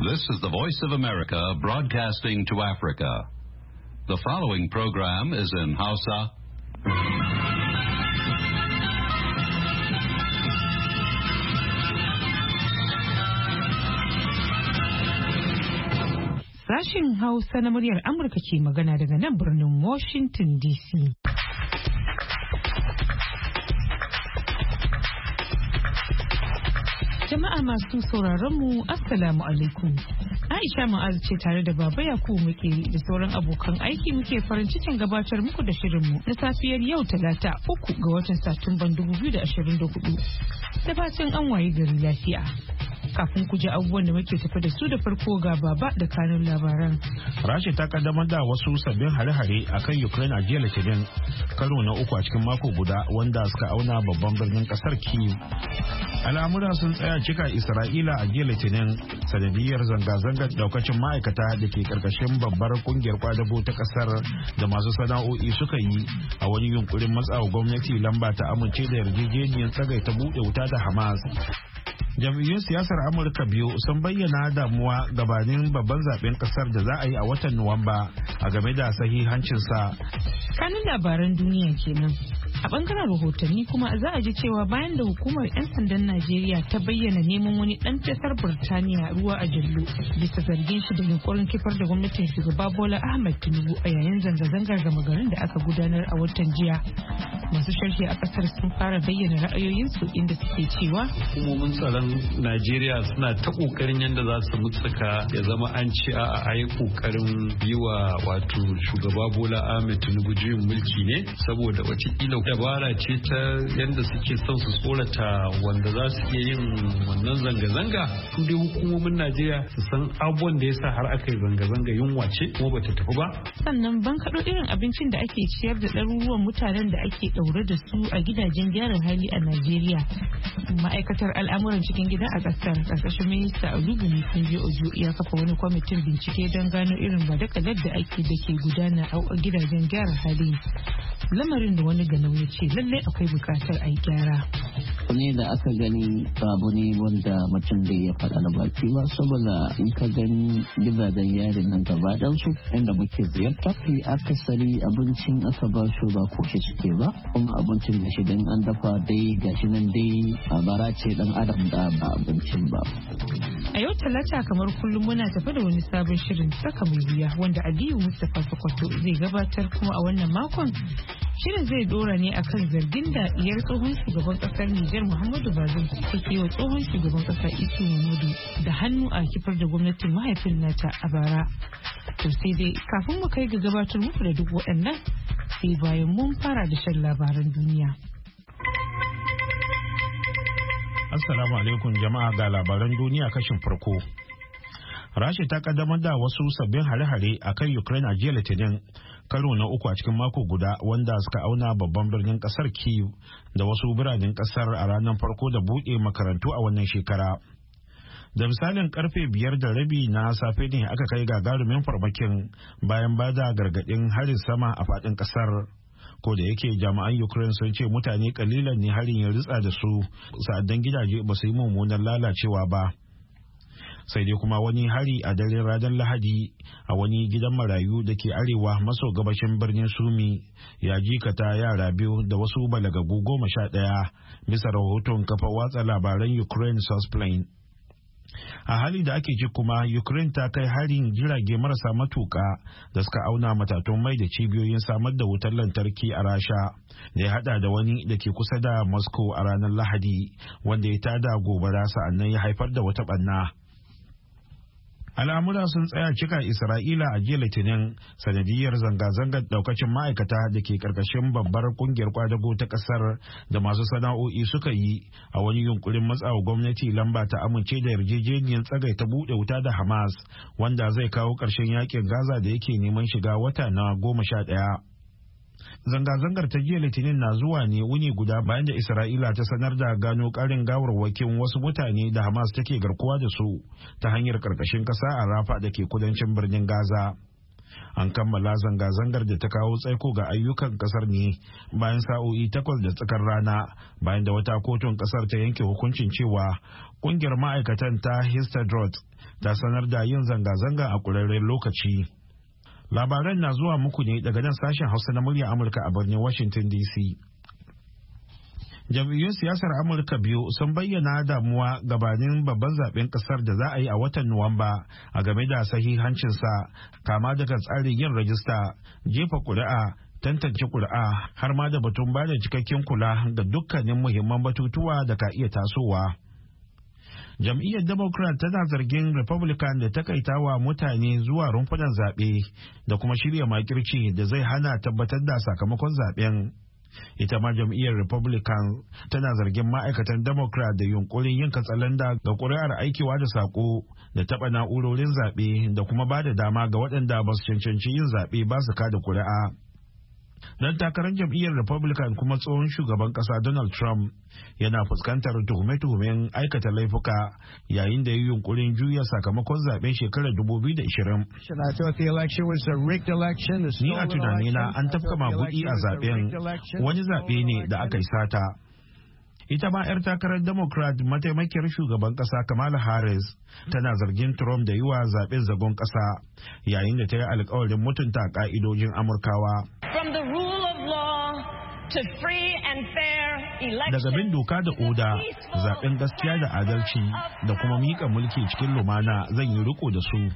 This is the Voice of America broadcasting to Africa. The following program is in Hausa. Sashin Hausa na muryar Amurka ke magana daga nan birnin Washington DC. Jama'a masu sauraron mu Assalamu alaikum. Aisha Ma'az ce tare da Baba Yakubu Makeri da sauran abokan aiki muke farin cikin gabatar muku da shirinmu na safiyar yau Talata 3 ga watan Satumban 2024. Da fatan an waye gari lafiya. Kafin ku ji abubuwan da muke tafi da su da farko ga Baba da kanun labaran. Rasha ta kaddamar da wasu sabbin hare-hare akan Ukraine a jiya Litinin, karo na uku a cikin mako guda wanda suka auna babban birnin kasar Kyiv. Al'amura sun tsaya cika Isra'ila a jiya Litinin sanadiyar zanga-zangar daukacin ma'aikata da ke karkashin babbar kungiyar kwadago ta kasar da masu sana'o'i suka yi a wani yunkurin matsawa gwamnati lamba ta amince da yarjejeniyar tsagaita buɗe wuta da Hamas. Jam'iyyun siyasar Amurka biyu sun bayyana damuwa gabanin babban zaben kasar da za a yi a watan Nuwamba a game da sahihancinsa. Kanin labaran duniya kenan. A bangaren rahotanni kuma za a ji cewa bayan da hukumar 'yan sandan Najeriya ta bayyana neman wani dan kasar Burtaniya ruwa a jallo bisa zargin shi da yunkurin kifar da gwamnatin shugaba Bola Ahmed Tinubu a yayin zanga-zangar gama garin da aka gudanar a watan jiya. Masu sharhi a kasar sun fara bayyana ra'ayoyinsu inda suke cewa hukumomin tsaron Najeriya suna ta kokarin yadda za su mutsuka ya zama an ci a yi kokarin yi wa wato shugaba Bola Ahmed Tinubu juyin mulki ne saboda watakila dabara ce ta yadda suke son su tsorata wanda za su iya yin wannan zanga-zanga su dai hukumomin Najeriya su san abubuwan da ya sa har aka yi zanga-zanga yunwa ce kuma bata tafi ba. Sannan ban kaɗo irin abincin da ake ciyar da ɗaruruwan mutanen da ake ɗaure da su a gidajen gyaran hali a Najeriya. Ma'aikatar al'amuran cikin gida a ƙasar ƙarƙashin minista Olubunmi Ojo ya kafa wani kwamitin bincike don gano irin badakalar da ake da ke gudana a gidajen gyaran hali. Lamarin da wani ganau ya ce lallai akwai bukatar a yi gyara. Ne da aka gani babu ne wanda mutum da ya faɗa na baki ba saboda in ka gani gidajen yarin nan gaba su inda muke ziyarta fi akasari abincin aka ba su ba koshe suke ba kuma abincin da shi dan an dafa dai gashi nan dai a bara ce dan adam da ba abincin ba. A yau Talata kamar kullum muna tafi da wani sabon shirin saka mai wuya wanda Aliyu Mustapha Sokoto zai gabatar kuma a wannan makon shirin zai dora ne akan zargin da iyar tsohon shugaban kasar Nijar Muhammadu Bazoum take wa tsohon shugaban kasa Isu Muhammadu da hannu a kifar da gwamnatin mahaifin nata a bara. To sai dai kafin mu kai ga gabatar muku da duk waɗannan sai bayan mun fara da shan labaran duniya. Assalamu alaikum jama'a ga labaran duniya kashin farko. Rasha ta kaddamar da wasu sabbin hare-hare a kan Ukraine a jiya Litinin, karo na uku a cikin mako guda wanda suka auna babban birnin kasar Kyiv da wasu biranen kasar a ranar farko da buɗe makarantu a wannan shekara. Da misalin karfe 5:30 na safe ne aka kai gagarumin farmakin bayan bada gargaɗin harin sama a faɗin kasar. Ko da yake jami'an Ukraine sun ce mutane kalilan ne harin ya ritsa da su sa'addan gidaje ba su yi mummunan lalacewa ba. Sai dai kuma wani hari a daren ranar Lahadi a wani gidan marayu da ke arewa maso gabashin birnin Sumi ya jikata yara biyu da wasu balagagu 11 bisa rahoton kafa watsa labaran Ukraine Sourceplane. A hali da ake ji kuma Ukraine ta kai harin jirage marasa matuka da suka auna matatun mai da cibiyoyin samar da wutar lantarki a Rasha da ya hada da wani da ke kusa da Moscow a ranar Lahadi wanda ya tada gobara sa'annan ya haifar da wata ɓanna. Al'amura sun tsaya cika Isra'ila a jiya Litinin sanadiyar zanga-zangar daukacin ma'aikata da ke karkashin babbar kungiyar kwadago ta kasar da masu sana'o'i suka yi a wani yunkurin matsawa gwamnati lamba ta amince da yarjejeniyar tsagaita buɗe wuta da Hamas wanda zai kawo ƙarshen yakin Gaza da yake neman shiga wata na 11. Zanga-zangar ta jiya Litinin na zuwa ne wuni guda bayan da Isra'ila ta sanar da gano karin gawarwakin wasu mutane da Hamas take garkuwa da su ta hanyar karkashin kasa a Rafa da ke kudancin birnin Gaza. An kammala zanga-zangar da ta kawo tsaiko ga ayyukan kasar ne bayan sa'o'i 8 da tsakar rana bayan da wata kotun kasar ta yanke hukuncin cewa kungiyar ma'aikatan ta Histadrut ta sanar da yin zanga-zanga a ƙurarren lokaci. Labaran na zuwa muku ne daga nan sashen Hausa na murya Amurka a birnin Washington DC. Jam'iyyun siyasar Amurka biyu sun bayyana damuwa gabanin babban zaben kasar da za a yi a watan Nuwamba a game da sahihancinsa, kama daga tsarin yin rajista, jefa kuri'a, tantance kuri'a, har ma da batun bada cikakken kula ga dukkanin muhimman batutuwa da ka iya tasowa. Jam'iyyar Democrat tana zargin Republican da takaitawa mutane zuwa rumfunan zaɓe da kuma shirya makirci da zai hana tabbatar da sakamakon zaɓen. Ita ma jam'iyyar Republican tana zargin ma'aikatan Democrat da yunkurin yin katsalanda ga ƙuri'ar aikewa da saƙo da taɓa na'urorin zaɓe da kuma ba da dama ga waɗanda ba su cancanci yin zaɓe ba su kada ƙuri'a. Dan takarar jam'iyyar Republican kuma tsohon shugaban ƙasa Donald Trump yana fuskantar tuhume-tuhumen aikata laifuka yayin da ya yi yunkurin juya sakamakon zaben shekarar 2020. Ni a tunanina an tafka maguɗi a zaben, wani zaɓe ne da aka yi sata. Ita ma 'yar takarar Democrat mataimakiyar shugaban ƙasa Kamala Harris tana zargin Trump da yi wa zaɓen zagon ƙasa yayin da ta yi alkawarin mutunta ƙa'idojin Amurkawa. Daga bin doka da oda, zaɓen gaskiya da adalci da kuma miƙa mulki cikin lumana zan yi riko da su.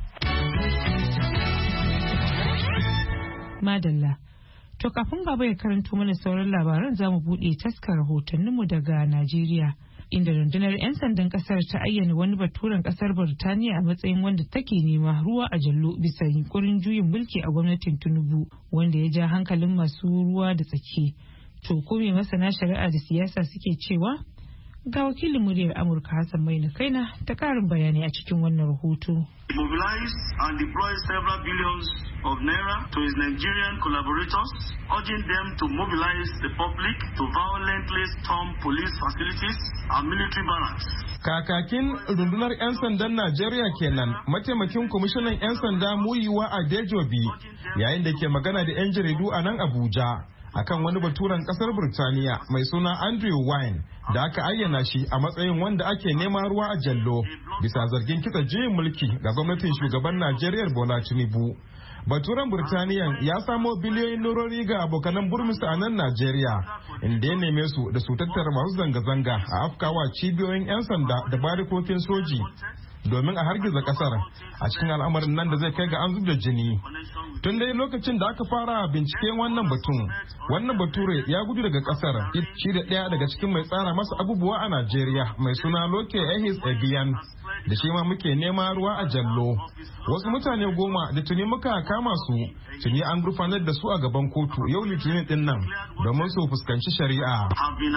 Madalla. To kafin baba ya karanto mana sauran labaran za mu buɗe taskar rahotanninmu daga Najeriya, inda rundunar 'yan sandan kasar ta ayyana wani baturen kasar Burtaniya a matsayin wanda take nema ruwa a jallo bisa yunkurin juyin mulki a gwamnatin Tinubu, wanda ya ja hankalin masu ruwa da tsaki. To ko me masana shari'a da siyasa suke cewa? Ga wakilin muryar Amurka Hassan Maina Kaina ta karin bayani a cikin wannan rahoto. Mobilized and deployed several billions of naira to his Nigerian collaborators, urging them to mobilize the public to violently storm police facilities and military barracks. Kakakin rundunar 'yan sandan Najeriya kenan, mataimakin kwamishinan 'yan sanda Muyiwa Adejobi, yayin da ke magana da 'yan jaridu a nan Abuja akan wani baturen kasar Burtaniya mai suna Andrew Wine da aka ayyana shi a matsayin wanda ake nema ruwa a jallo bisa zargin kitsa juyin mulki ga gwamnatin shugaban Najeriya Bola Tinubu. Baturen Burtaniyan ya samo biliyoyin norori ga abokanan burmisa a nan Najeriya, inda ya neme su da su tattara masu zanga-zanga a afkawa cibiyoyin 'yan sanda da barikokin soji domin a hargiza kasar a cikin al'amarin nan da zai kai ga an zub da jini. Tun dai lokacin da aka fara binciken wannan batun, wannan bature ya gudu daga kasar, shi da ɗaya daga cikin mai tsara masa abubuwa a Najeriya mai suna Loke Ehis Ebiyan, da shi ma muke nema ruwa a jallo. Wasu mutane 10 da tuni muka kama su, tuni an gurfanar da su a gaban kotu yau Litinin din nan domin su fuskanci shari'a.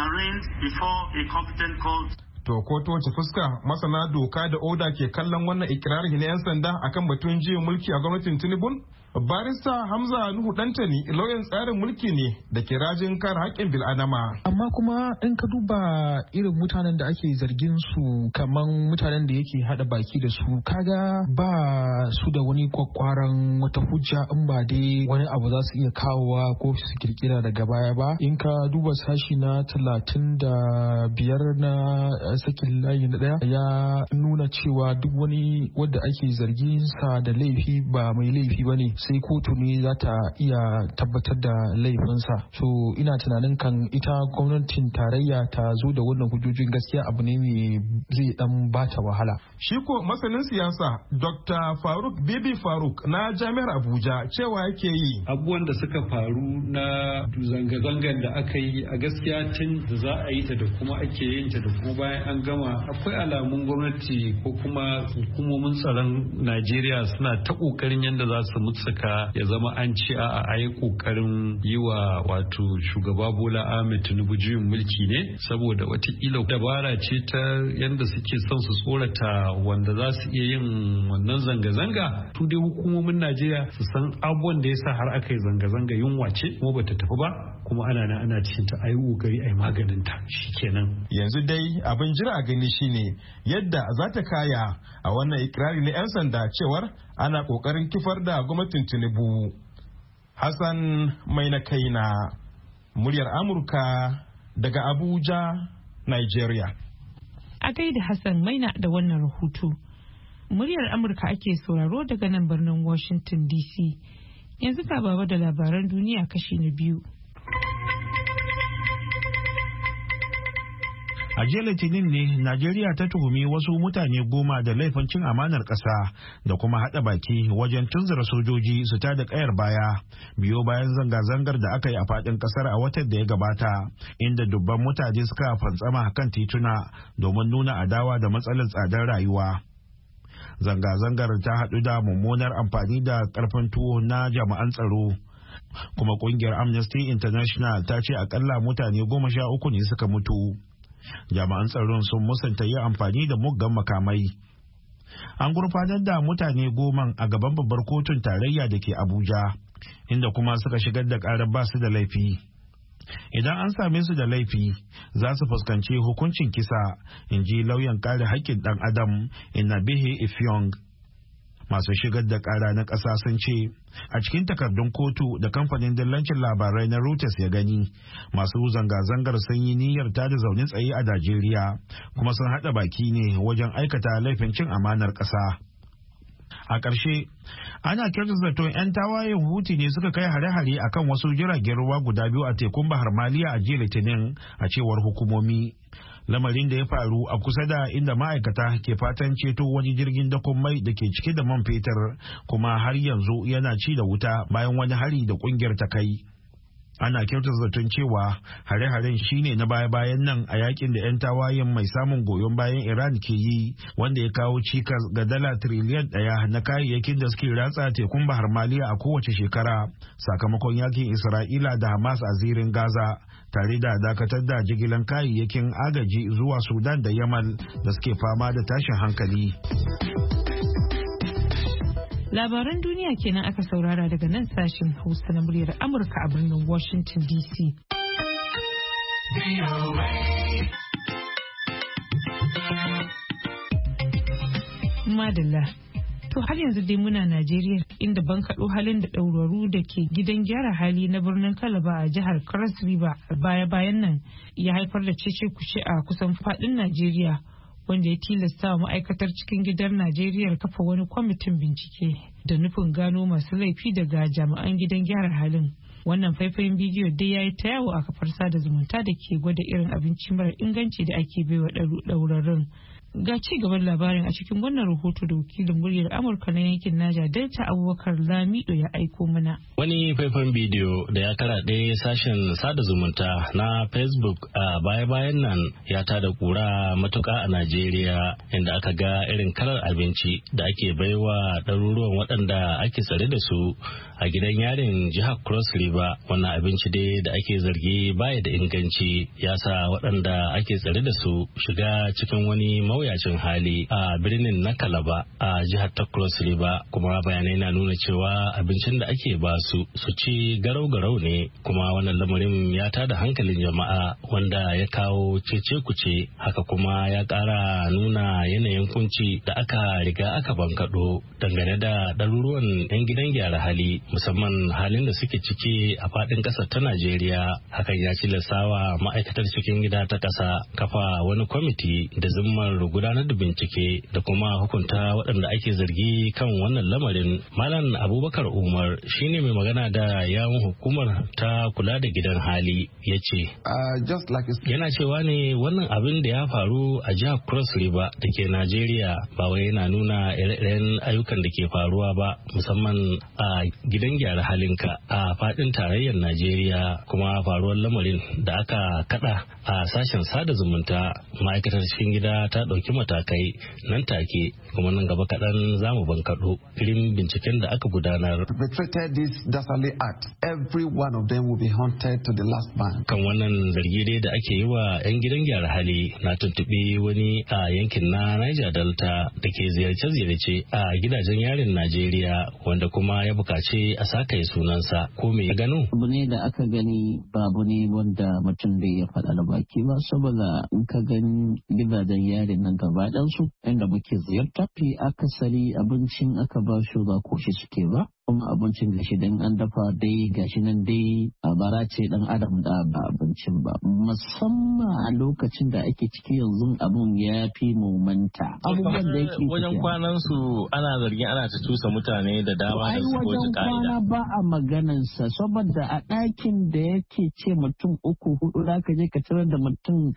To ko ta wace fuska masana doka da oda ke kallon wannan ikirarin na 'yan sanda akan batun juyin mulki a gwamnatin Tinubu? Barista Hamza Nuhu Dantani lauyan tsarin mulki ne da ke rajin kare haƙƙin bil'adama. Amma kuma in ka duba irin mutanen da ake zargin su kaman mutanen da yake hada baki da su, kaga ba su da wani kwakwaran wata hujja in ba dai wani abu za su iya kawowa ko su kirkira daga baya ba. In ka duba sashi na 35 na sakin layi na 1 ya nuna cewa duk wani wanda ake zargin sa da laifi ba mai laifi bane, sai kotu ne za ta iya tabbatar da laifinsa. So ina tunanin kan ita gwamnatin tarayya ta zo da wannan hujjojin gaskiya abu ne mai zai dan bata wahala. Shi ko masanin siyasa Dr. Faruk Bibi Faruk na Jami'ar Abuja cewa yake yi. Abubuwan da suka faru na zanga-zangar da aka yi a gaskiya tun da za a yi ta da kuma ake yin ta da kuma bayan an gama, akwai alamun gwamnati ko kuma hukumomin tsaron Najeriya suna ta kokarin yadda za su mutsaka ya zama an ci a yi kokarin yi wa wato shugaba Bola Ahmed Tinubu juyin mulki ne, saboda watakila dabara ce ta yadda suke son su tsorata wanda za su iya yin wannan zanga-zanga. Tu dai hukumomin Najeriya su san abubuwan da ya sa har aka yi zanga-zanga yunwa ce kuma bata tafi ba, kuma ana cikin ta ayi kokari ayi maganin ta shikenan. Yanzu dai abin jira a gani shine yadda za ta kaya a wannan ikirari na 'yan sanda cewar ana kokarin kifar da gwamnatin gwamnatin Tinubu. Hassan mai na kaina, muryar Amurka daga Abuja, Nigeria. A gaida Hassan Maina da wannan rahoto. Muryar Amurka ake sauraro daga nan birnin Washington DC. Yanzu ka baba da labaran duniya kashi na biyu. A jiya Litinin ne Najeriya ta tuhumi wasu mutane 10 da laifin cin amanar ƙasa da kuma haɗa baki wajen tunzura sojoji su tada ƙayar baya biyo bayan zanga-zangar da aka yi a faɗin ƙasar a watan da ya gabata, inda dubban mutane suka fantsama kan tituna domin nuna adawa da matsalar tsadar rayuwa. Zanga-zangar ta haɗu da mummunar amfani da ƙarfin tuwo na jami'an tsaro. Kuma ƙungiyar Amnesty International ta ce akalla mutane 13 ne suka mutu. Jami'an tsaron sun musanta yi amfani da muggan makamai. An gurfanar da mutane 10 a gaban babbar kotun tarayya da ke Abuja, inda kuma suka shigar da ƙarar ba su da laifi. Idan an same su da laifi, za su fuskanci hukuncin kisa, in ji lauyan kare haƙƙin ɗan Adam Inabehe Ifyong. Masu shigar da ƙara na ƙasa sun ce a cikin takardun kotu da kamfanin dillancin labarai na Reuters ya gani, masu zanga-zangar sun yi niyyar tada zaune tsaye a Najeriya kuma sun haɗa baki ne wajen aikata laifin cin amanar ƙasa. A ƙarshe, ana kyautata zaton 'yan tawayen Huti ne suka kai hare-hare akan wasu jiragen ruwa guda biyu a tekun Bahar Maliya a jiya Litinin, a cewar hukumomi. Lamarin da ya faru a kusa da inda ma'aikata ke fatan ceto wani jirgin dakon mai da ke cike da man fetur, kuma har yanzu yana ci da wuta bayan wani hari da kungiyar ta kai. Ana kyautar zaton cewa hare-haren shine na baya-bayan nan a yakin da 'yan tawayen mai samun goyon bayan Iran ke yi, wanda ya kawo cikas ga dala tiriliyan 1 na kayayyakin da suke ratsa tekun Bahar Maliya a kowace shekara sakamakon yakin Isra'ila da Hamas a zirin Gaza, tare da dakatar da jigilan kayayyakin agaji zuwa Sudan da Yamal da suke fama da tashin hankali. Labaran duniya kenan aka saurara daga nan sashen Hausa na muryar Amurka a birnin Washington DC. Madalla. To har yanzu dai muna Najeriya, inda bankaɗo halin da ɗauraru da ke gidan gyara hali na birnin Kalaba a jihar Cross River baya-bayan nan ya haifar da cece-kuce a kusan faɗin Najeriya, wanda ya tilasta wa ma'aikatar cikin gidan Najeriya kafa wani kwamitin bincike da nufin gano masu laifi daga jami'an gidan gyara halin. Wannan faifayin bidiyo dai ya yi ta yawo a kafar sada zumunta da ke gwada irin abinci mara inganci da ake baiwa ɗaurarrun. Ga ci gaban labarin a cikin wannan rahoto da wakilin muryar Amurka na yankin Naja Delta Abubakar Lamido ya aiko mana. Wani faifan bidiyo da ya karaɗe sashen sada zumunta na Facebook a baya-bayan nan ya tada kura matuka a Najeriya, inda aka ga irin kalar abinci da ake baiwa ɗaruruwan waɗanda ake tsare da su a gidan yarin jihar Cross River. Wannan abinci dai da ake zargi baya da inganci ya sa waɗanda ake tsare da su shiga cikin wani mawuyacin hali a birnin na Kalaba a jihar ta Cross River, kuma bayanai na nuna cewa abincin da ake ba su ci garau-garau ne, kuma wannan lamarin ya tada hankalin jama'a wanda ya kawo cece-kuce. Haka kuma ya ƙara nuna yanayin kunci da aka riga aka bankaɗo dangane da ɗaruruwan 'yan gidan gyara hali, musamman halin da suke ciki a faɗin ƙasar ta Najeriya. Hakan ya tilastawa ma'aikatar cikin gida ta ƙasa kafa wani kwamiti da zimmar gudanar da bincike da kuma hukunta waɗanda ake zargi kan wannan lamarin. Malam Abubakar Umar shine mai magana da yawun hukumar ta kula da gidan hali, ya ce yana cewa ne wannan abin da ya faru a jihar Cross River da ke Najeriya ba wai yana nuna ire-iren ayyukan da ke faruwa ba, musamman a gidan gyara halinka a faɗin tarayyar Najeriya. Kuma faruwar lamarin da aka kada a sashen sada zumunta, ma'aikatar cikin gida ta ɗauki matakai nan take, kuma nan gaba kaɗan za mu bankaɗo irin binciken da aka gudanar. Kan wannan zargi dai da ake yi wa 'yan gidan gyara hali, na tuntuɓi wani a yankin na Niger Delta da ke ziyarce-ziyarce a gidajen yarin Najeriya, wanda kuma ya buƙaci a sakaye sunansa. Ko me ya gano? Abu ne da aka gani, babu ne wanda mutum da ya faɗa da baki ba, saboda in ka gani gidajen yarin nan gaba ɗansu inda muke ziyarta, fi akasari abincin aka ba shi ba koshi suke ba. kuma abincin gashi dan an dafa dai gashi nan dai a bara ce dan adam da ba abincin ba, musamman a lokacin da ake ciki yanzu abun ya fi mumanta abubuwan da yake wajen kwanan su ana zargin ana ta tusa mutane da dama da su ko ta ka'ida. Kwana ba a maganansa saboda a ɗakin da yake ce mutum 3-4 za ka je ka tarar da mutum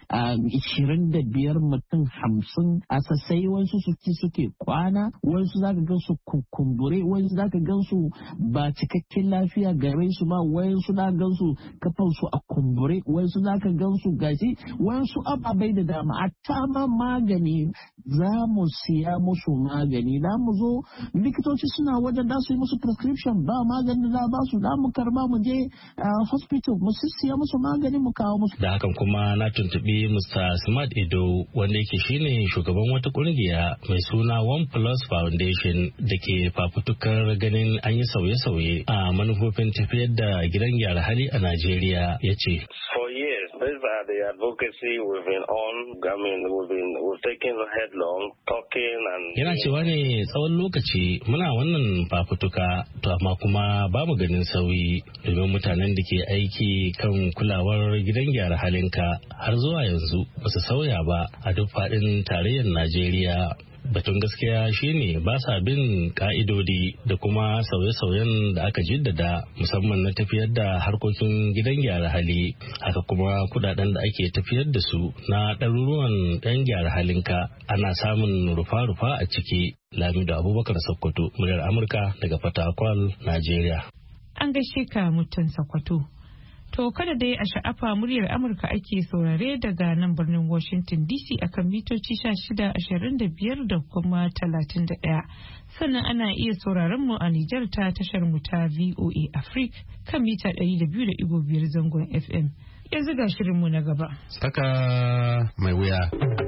25 mutum 50 a sassai wasu suke kwana, wasu za ka gan su kumbure, wasu za ka gan su ba cikakken lafiya gare su ba, wasu na gan su kafan su a kumbure, wasu za ka gan su gashi, wasu ababai da dama a tama magani za mu siya musu magani, za mu zo likitoci suna wajen da su yi musu prescription ba magani da ba su, da mu karba mu je hospital mu siya musu magani mu kawo musu. Da hakan kuma na tuntubi Mr. Smart Edo wanda yake shine shugaban wata kungiya mai suna One Plus Foundation da ke fafutukar ganin an yi sauye-sauye a manufofin tafiyar da gidan gyara hali a Najeriya, ya ce. These are the advocacy we've been on. I mean, we've taken headlong, talking and... Yana cewa ne tsawon lokaci muna wannan fafutuka, to amma kuma ba mu ganin sauyi domin mutanen da ke aiki kan kulawar gidan gyara halinka har zuwa yanzu ba su sauya ba a duk faɗin tarayyar Najeriya. Batun gaskiya shine ba sa bin ka'idodi da kuma sauye-sauyen da aka jaddada musamman na tafiyar da harkokin gidan gyara hali, haka kuma kudaden da ake tafiyar da su na ɗaruruwan ɗan gyara halinka ana samun rufa-rufa a ciki. Lamido Abubakar Sokoto, muryar Amurka daga Fatakwal, Najeriya. An gaishe ka mutan Sokoto. To kada dai a sha'afa muryar Amurka ake saurare daga nan birnin Washington DC akan mitoci 1625 da kuma 31. Sannan ana iya sauraron mu a Nijar ta tashar mu ta VOA Africa kan mita 200.5 zangon FM. Yanzu ga shirin mu na gaba. Saka mai wuya.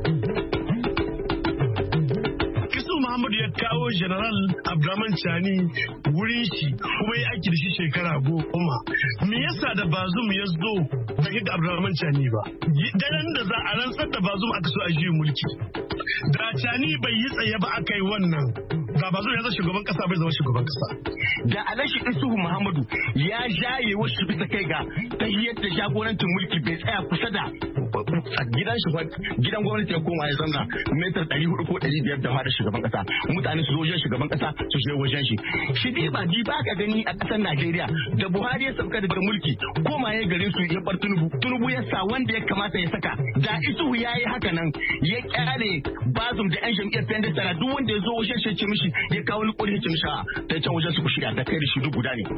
Muhammadu ya kawo General Abdurrahman Chani wurin shi kuma ya aiki da shi shekara 10. Me yasa da Bazum ya zo bai ga Abdurrahman Chani ba? Daren da za a rantsar da Bazum aka so a juyin mulki. Da Chani bai yi tsaye ba aka yi wannan. Da Bazum ya zama shugaban kasa bai zama shugaban kasa. Da Alhaji Isuhu Muhammadu ya jaye wasu bisa kai ga tahiyar da jagorancin mulki bai tsaya kusa da gidan gwamnati ya koma ya zanna metar 400 ko 500 da fara shugaban kasa, mutane su zo wajen shugaban kasa su je wajen shi. Shi ba ka gani a kasar Najeriya da Buhari ya sauka da mulki koma ya garin su ya bar Tinubu ya sa wanda ya kamata ya saka. Da Isuhu ya yi haka nan ya kyale Bazum da yan jam'iyyar Pendestara duk wanda ya zo wajen shi ce mishi ya kawo ni kodi ya ce mishi ta can wajen su ku shirya ta kai da shi duk guda ne.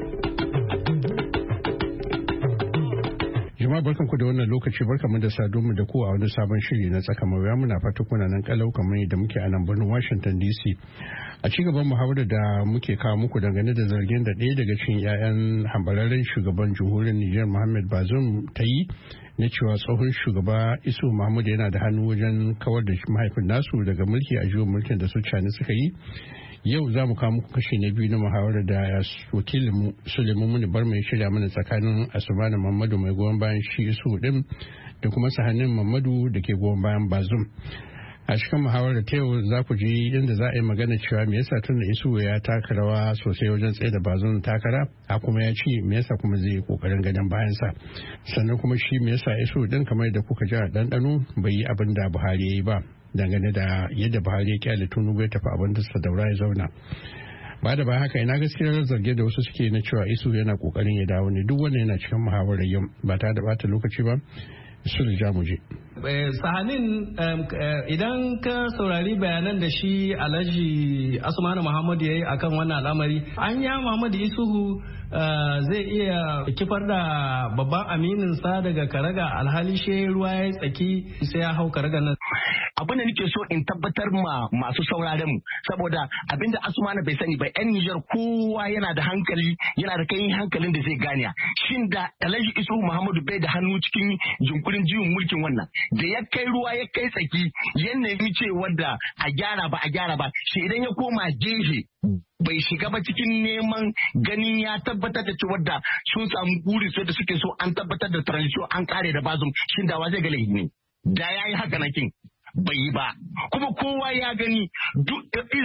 Jama'a barkanku da wannan lokaci, barkamu da saduwa da ku a wani sabon shiri na tsaka mawuya. Muna fata kuna nan kalau kamar yadda muke a nan birnin Washington DC. A ci gaban muhawarar da muke kawo muku dangane da zargin da ɗaya daga cikin 'ya'yan hambararren shugaban jamhuriyar Nijar Mohamed Bazoum ta yi na cewa tsohon shugaba Isu Mahmud yana da hannu wajen kawar da mahaifin nasu daga mulki a juyin mulkin da su Cani suka yi. Yau za mu kawo muku kashi na biyu na muhawarar da wakilinmu Suleiman Muni bar mai shirya mana tsakanin Asmanu Mamadu mai goyon bayan shi Isu din da kuma Sahanin Mamadu da ke goyon bayan Bazum. A cikin muhawarar ta yau za ku ji inda za a yi magana cewa me yasa tun da Isu ya taka rawa sosai wajen tsaye da Bazum takara, a kuma ya ci me yasa kuma zai yi kokarin ganin bayansa. Sannan kuma shi me yasa Isu din kamar da kuka ji a ɗanɗano bai yi abin da Buhari ya yi ba, dangane da yadda Buhari ya kyale Tinubu ya tafi abin da Sadaura ya zauna. Ba da ba haka ina gaskiyar zarge da wasu suke na cewa Isu yana kokarin ya dawo ne, duk wannan yana cikin muhawarar yau ba ta da bata lokaci ba. Su da jamuje. Sahanin idan ka saurari bayanan da shi Alhaji Asmanu Muhammadu ya yi akan wannan al'amari, anya Muhammadu Isuhu zai iya kifar da babban aminin sa daga karaga alhali shi ruwa ya tsaki sai ya hau karaga nan. Abin da nake so in tabbatar ma masu sauraren mu, saboda abinda Asmanu bai sani ba, yan Nijar kowa yana da hankali, yana da kai hankalin da zai gane shin da Alhaji Isuhu Muhammadu bai da hannu cikin jinkurin jiwon mulkin wannan da ya kai ruwa ya kai tsaki ya nemi cewa da a gyara ba shi idan ya koma gefe bai shiga ba cikin neman ganin ya tabbatar da cewa da sun samu guri da suke so an tabbatar da transition an kare da Bazum, shin da wa zai ga laifi ne da yayi haka na kin bai yi ba. Kuma kowa ya gani duk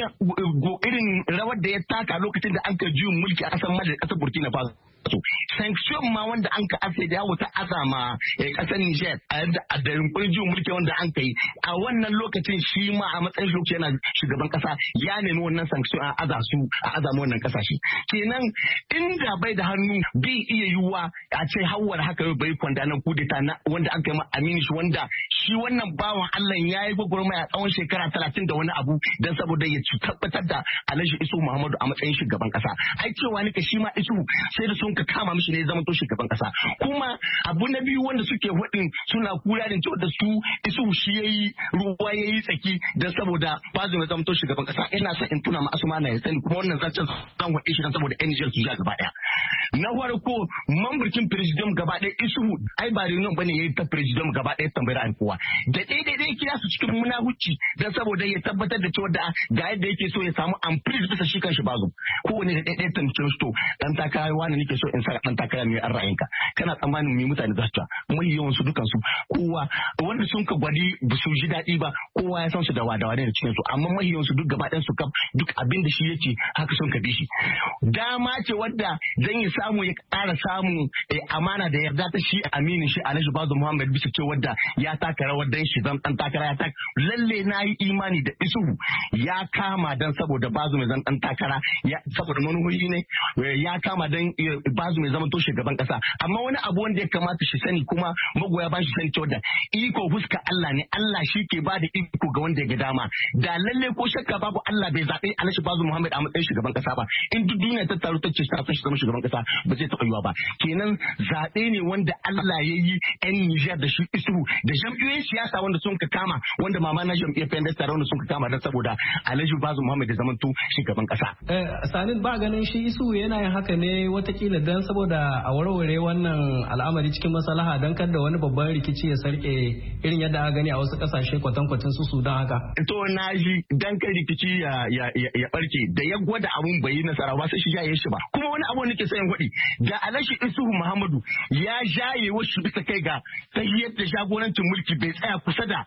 irin rawar da ya taka lokacin da an ka juyin mulki a ƙasar Mali da ƙasar Burkina Faso. Sanction ma wanda an ka ase da yawo ta azama kasar Niger a yadda a da yunkurin jiwon mulki wanda an kai a wannan lokacin shi ma a matsayin lokaci yana shugaban kasa ya nemi wannan sanction a azama wannan kasashe. Kenan inda bai da hannu bai iya yiwuwa a ce hawar haka yau bai kwanda nan kudeta na wanda an kai ma Aminu shi wanda shi wannan bawan Allah ya yi gwagwarmaya tsawon shekara 30 da wani abu dan saboda ya tabbatar da Alhaji Isu Muhammadu a matsayin shugaban kasa. Ai cewa nika shi ma Isu sai da sun ka kama mishi ne zaman to shugaban kasa. Kuma abu na biyu wanda suke hudin suna kura da cewa da su Isu shi yayi ruwa yayi tsaki dan saboda Bazoum ya zaman to shugaban kasa. Ina son in tuna ma Asuma na ya sani kuma wannan zancen zan hudi shi dan saboda NGL su ja gaba daya. Na farko mamburkin president gaba daya Isu ai ba reunion bane yayi ta president gaba daya tambayar an kowa. Da daidai kira su cikin munahuci dan saboda ya tabbatar da cewa da ga yadda yake so ya samu amprise bisa shi kanshi Bazoum. Kowane da daidai tambayar to dan takarawa ne nake so in sa dan takara mai an ra'ayinka kana tsammanin mu mutane za su ta mai yawan su dukan su kowa wanda sun ka gwadi ba su ji daɗi ba kowa ya san su da wadawa ne cikin su amma mai yawan su duk gaba ɗayan su kaf duk abin da shi yake haka sun ka bi shi dama ce wadda zan yi samu ya ƙara samu amana da yarda ta shi aminin shi Alhaji Bazoum Muhammad bisa ce wadda ya taka rawar dan shi zan dan takara ya taka lalle na yi imani da Isuhu ya kama dan saboda Bazoum zan dan takara saboda manuhoyi ne ya kama dan Bazoum mai zama to shugaban kasa amma wani abu wanda ya kamata shi sani kuma magoya ba shi sani cewa da iko fuska Allah ne Allah shi ke ba da iko ga wanda ya ga dama da lalle ko shakka babu Allah bai zabe Alhaji Bazoum Muhammad a matsayin shugaban kasa ba in duk duniya ta taru ta ce ta son shi zama shugaban kasa ba zai taɓa yiwa ba kenan zabe ne wanda Allah ya yi yan Niger da shi Isuhu da jam'iyyar siyasa wanda sun ka kama wanda mama na jam'iyyar PNDS tare wanda sun ka kama dan saboda Alhaji Bazoum Muhammad ya zama to shugaban kasa Sanin ba ganin shi Isuhu yana yin haka ne watakila dan saboda a warware wannan al'amari cikin maslaha don kada wani babban rikici ya sarke irin yadda aka gani a wasu kasashe kwatankwacin su Sudan haka. To na ji dan kan rikici ya barke da ya gwada abun bai yi nasara ba sai shi ya yi shi ba. Kuma wani abu nake sayin gwadi ga Alhaji Isuhu Muhammadu ya jaye wasu bisa kai ga tahiyar da jagorancin mulki bai tsaya kusa da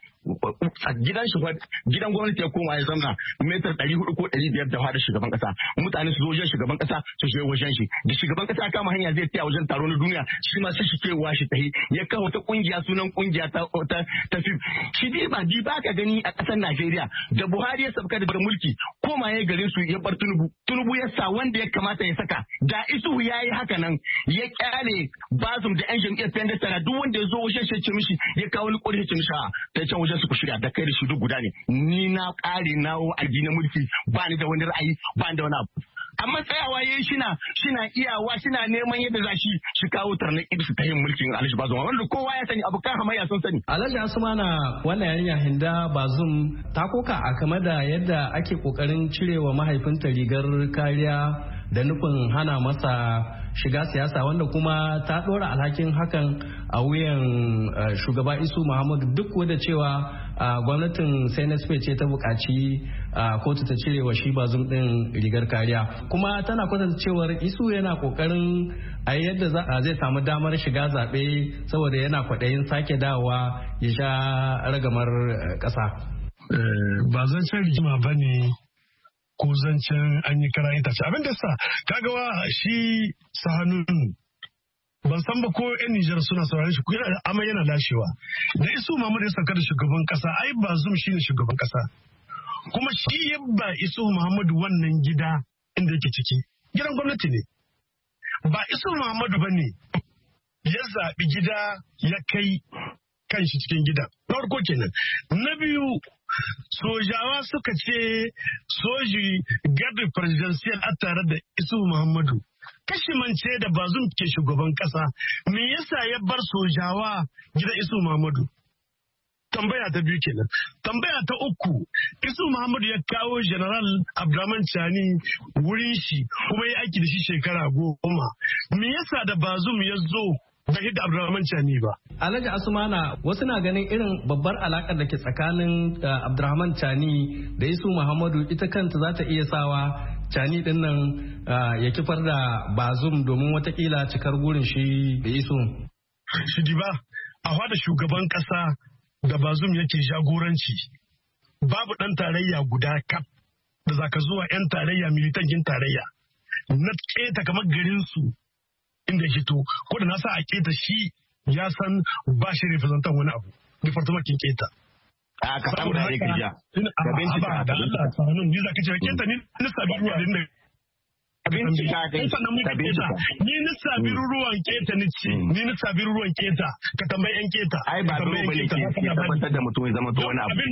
gidan gwamnati ya koma ya zama metar 400 ko 500 da fada shugaban kasa mutane su zo wajen shugaban kasa su je wajen shi da shugaban kasa kama hanya zai tsaya wajen taro na duniya shi ma sai shi kewa shi tahi ya kawo ta kungiya sunan kungiya ta FIF shi dai ba ka gani a kasar Najeriya da Buhari ya sabka da mulki koma ya garin su ya bar Tinubu ya sa wanda ya kamata ya saka da Isuhu yayi haka nan ya kyale Bazoum da yan jam'iyyar PNDS tana duk wanda ya zo wajen shi ce mishi ya kawo ni kodi ce mishi ta can wajen su ku shirya da kai da shi duk guda ne ni na kare na wa'adi na mulki ba ni da wani ra'ayi ba ni da wani abu amma tsayawa yayi shina iyawa shina neman yadda za shi kawo tarnaƙi su ta yin mulkin Alhaji Bazoum wanda kowa ya sani abokan hamayya sun sani. Alhaji Asmana wannan yarinya Hinda Bazoum ta koka a game da yadda ake kokarin cirewa mahaifinta rigar kariya da nufin hana masa shiga siyasa wanda kuma ta dora alhakin hakan a wuyan shugaba Isu Muhammadu duk da cewa gwamnatin CNSP ce ta buƙaci kotu ta cire wa shi Bazoum din rigar kariya kuma tana kwatanta cewar Isu yana kokarin a yadda zai samu damar shiga zaɓe saboda yana kwaɗayin sake dawowa ya sha ragamar ƙasa. Ba zan san rigima ba ne ko zancen an yi kara itace abin da sa kagawa shi Sahanun ban san ba ko yan Nijar suna sauraron shi amma yana lashewa da Isu Muhammadu ya sauka da shugaban kasa ai Bazoum shine shugaban kasa kuma shi ya ba Isu Muhammadu wannan gida inda yake ciki gidan gwamnati ne ba Isu Muhammadu bane ya zaɓi gida ya kai kanshi cikin gidan na farko kenan na biyu sojawa suka ce soji garda presidential a tare da Isu Muhammadu kashimance da Bazoum ke shugaban kasa me yasa ya bar sojawa gidan Isu Muhammadu tambaya ta biyu kenan tambaya ta uku Isu Muhammadu ya kawo General Abdurrahman Chani wurin shi kuma ya aiki da shi shekara 10 me yasa da Bazoum ya zo bai da Abdurrahman Chani ba. Alhaji Asmana wasu na ganin irin babbar alakar da ke tsakanin Abdurrahman Chani da Isu Muhammadu ita kanta za ta iya sawa Chani din nan ya kifar da Bazoum domin watakila cikar gurin shi da Isu. Shidi ba a hada shugaban kasa da Bazoum yake jagoranci babu ɗan tarayya guda kaf da zaka zuwa 'yan tarayya militankin tarayya na keta kamar garinsu inda ya fito ko da na sa a keta shi ya san ba shi representan wani abu departamentin keta. A ka samu da yake ja. Da bincika da Allah ta hannun ni zaka ce keta ni sabi ruwa din ne. Bincika kai. Ni sabi ruwan keta ni ce ni sabi ruwan keta ka tambayi yan keta. Ai ba dole bane ke tabbatar da mutum ya zama to wani abu.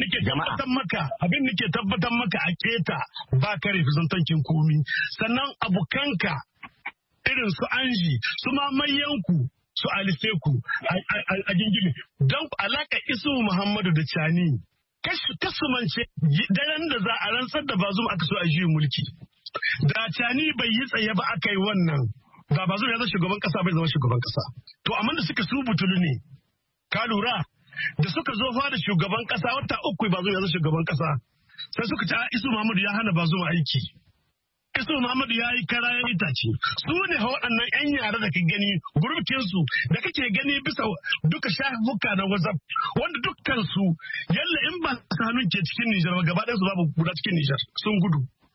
Abin da ke tabbatar maka a keta ba ka representantin komi sannan abokanka irin su Anji su mamayyanku su Alifeku a gingime don alaka Isu Muhammadu da Cani kasumance daren da za a rantsar da Bazoum aka so a juyin mulki da Cani bai yi tsaye ba aka yi wannan da Bazoum ya zama shugaban kasa bai zama shugaban kasa to amma da suka su butulu ne ka lura da suka zo fa da shugaban kasa wata uku Bazoum ya zama shugaban kasa sai suka ce Isu Muhammadu ya hana Bazoum aiki Isu Muhammadu ya yi kara ya itace su ne waɗannan 'yan yara da ka gani gurbinsu da kake gani bisa duka shafuka na WhatsApp wanda dukkansu yalla in ba hannun ke cikin Nijar ba gaba su babu guda cikin Nijar sun gudu.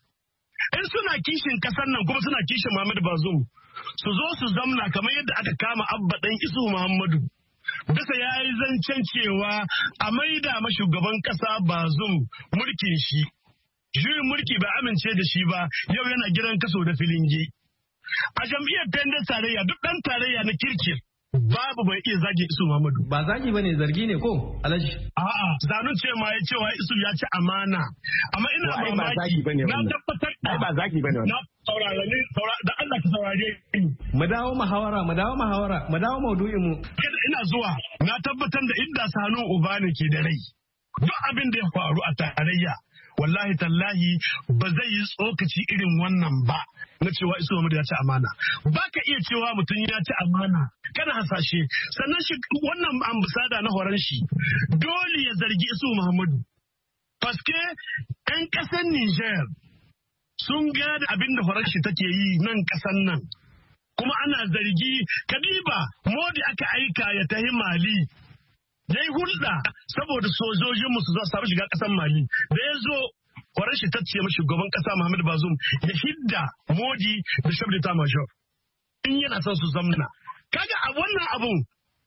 In suna kishin kasar nan kuma suna kishin Muhammadu Bazoum su zo su zamna kamar yadda aka kama abba ɗan Isu Muhammadu. Bisa ya yi zancen cewa a maida ma shugaban ƙasa Bazoum mulkin shi. Juyin mulki ba amince da shi ba yau yana gidan kaso da filinge. A jam'iyyar Pendes tarayya duk ɗan tarayya na kirkir babu bai iya zagi Isu Muhammadu. Ba zagi bane zargi ne ko Alhaji? A'a zanun ce ma ya cewa Isu ya ci amana. Amma ina mamaki na tabbatar da ba zagi bane na saurare da Allah ka saurare ni. Mu dawo muhawara mu dawo maudu'in mu. Ina zuwa na tabbatar da inda Sanu Uba ne ke da rai. Duk abin da ya faru a tarayya wallahi tallahi ba zai yi tsokaci irin wannan ba na cewa Isu Muhammadu ya ci amana ba ka iya cewa mutum ya ci amana kana hasashe sannan shi wannan ambasada na horon shi dole ya zargi Isu Muhammadu paske 'yan ƙasar Niger sun gane abin da horon shi take yi nan ƙasar nan kuma ana zargi kadiba modi aka aika ya tahi Mali ya yi hulɗa saboda sojojinmu su samu shiga ƙasar Mali da ya zo kwarar shi ta ce mashi shugaban ƙasa Muhammadu Bazoum ya hidda Modi da Shabda Major in yana son su zamna. Kaga a wannan abun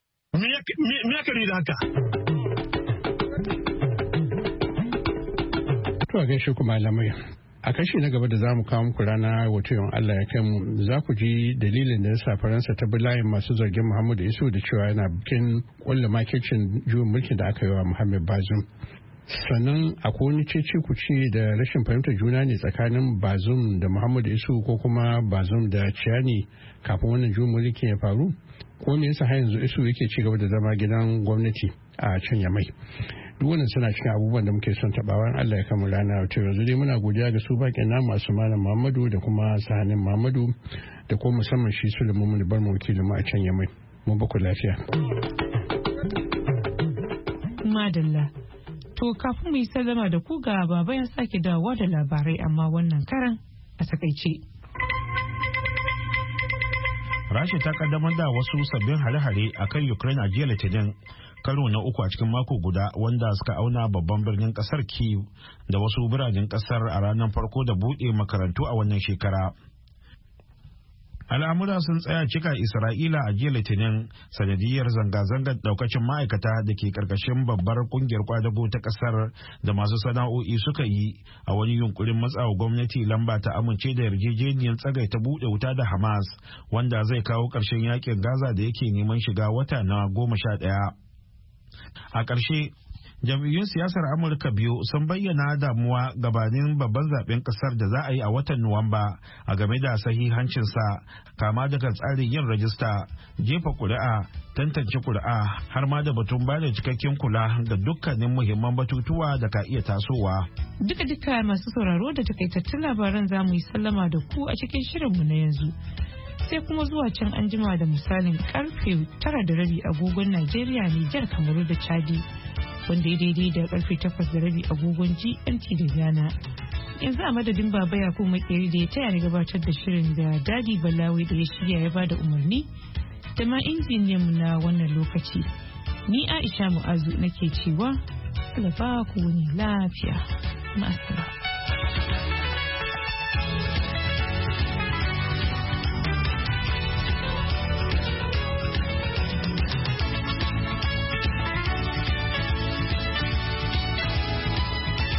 me ya kari da haka? To a gaishe ku malamai. A kashi na gaba da za mu kawo muku rana wato yawan Allah ya kai mu za ku ji dalilin da yasa Faransa ta bi layin masu zargin Muhammadu Isu da cewa yana bikin kulla makircin juyin mulkin da aka yi wa Muhammad Bazoum. Sannan akwai wani cece ku ce da rashin fahimtar juna ne tsakanin Bazoum da Muhammadu Isu ko kuma Bazoum da Ciyani kafin wannan juyin mulkin ya faru? Ko ne yasa har yanzu Isu yake ci gaba da zama gidan gwamnati a can Yamai? Duk wannan suna cikin abubuwan da muke son tabawan Allah ya kama rana wato yanzu dai muna godiya ga su bakin namu masu malam Muhammadu da kuma sahanin Muhammadu da kuma musamman shi Sulaiman mun bar mu wakilin mu a can Yamai mun ba ku lafiya madalla to kafin mu yi sallama da ku ga baba ya sake dawowa da labarai amma wannan karan a takaice Rasha ta kaddamar da wasu sabbin hare-hare akan Ukraine a jiya Litinin karo na uku a cikin mako guda wanda suka auna babban birnin kasar Kyiv da wasu biranen kasar a ranar farko da buɗe makarantu a wannan shekara. Al'amura sun tsaya cika Isra'ila a jiya Litinin sanadiyar zanga-zangar daukacin ma'aikata da ke karkashin babbar kungiyar kwadago ta kasar da masu sana'o'i suka yi a wani yunkurin matsawa gwamnati lamba ta amince da yarjejeniyar tsagaita buɗe wuta da Hamas wanda zai kawo ƙarshen yakin Gaza da yake neman shiga wata na 11. A ƙarshe, jam'iyyun siyasar Amurka biyu sun bayyana damuwa gabanin babban zaben ƙasar da za a yi a watan Nuwamba a game da sahihancinsa kama daga tsarin yin rajista, jefa ƙuri'a, tantance ƙuri'a har ma da batun bada cikakken kula ga dukkanin muhimman batutuwa da ka iya tasowa. Duka masu sauraro da takaitattun labaran za mu yi sallama da ku a cikin shirinmu na yanzu. Sai kuma zuwa can an jima da misalin karfe 9:30 agogon Najeriya, Nijar, Kamaru da Chadi, wanda ya daidai da karfe 8:30 agogon GMT da Ghana. Yanzu a madadin Baba Yakubu Makeri da ya taya ni gabatar da shirin da Dadi Balawi da ya shirya ya bada umarni da ma injiniyan na wannan lokaci. Ni Aisha Mu'azu nake cewa Allah ba ku wani lafiya. Ma'asala.